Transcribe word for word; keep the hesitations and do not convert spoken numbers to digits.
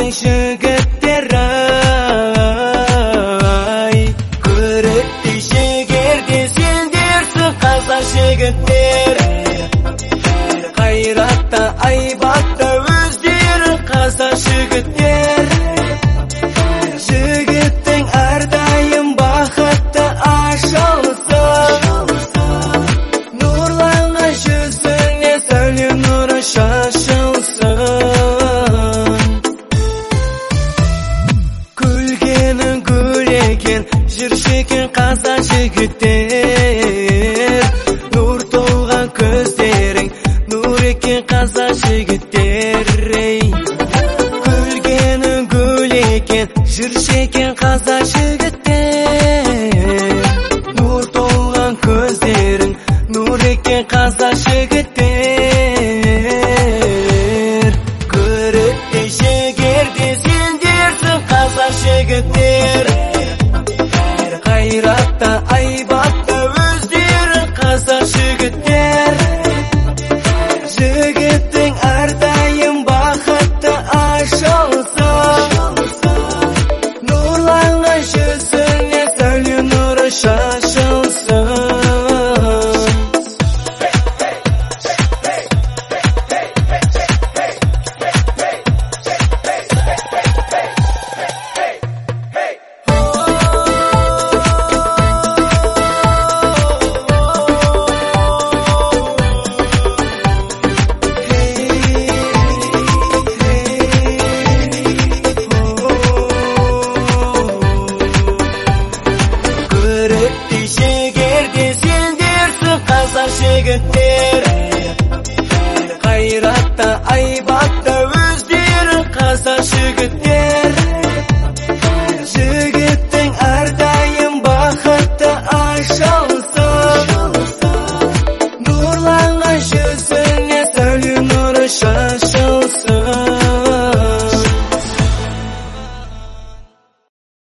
жігіттер ай, көрікті жігерде сендерсің қазақ жігіттер. Қайратта айбатта өздері қазақ жігіттер. Жігіттің әрдайым бақытты ашылсын, нұрланған жүзіңе сәуле нұры шашылсын. Күлгенің гүл екен, жүрші екен қазақ жігіттер. Нұр толған көздерің, нұр екен қазақ жігіттер. Күлгенің гүл екен, жүрші екен қазақ жігіттер. Нұр толған көздерің, нұр екен қазақ жігіттер. Көрікті жігерде сендерсің қазақ жігіттер. Қайратта айбатта өздері қазақ жігіттер. Жігіттің әрдайым бақытты ашылсын, нұрланған жүзіңе сәуле нұры шашылсын. Көрікті жігерде сендерсің қазақ жігіттер.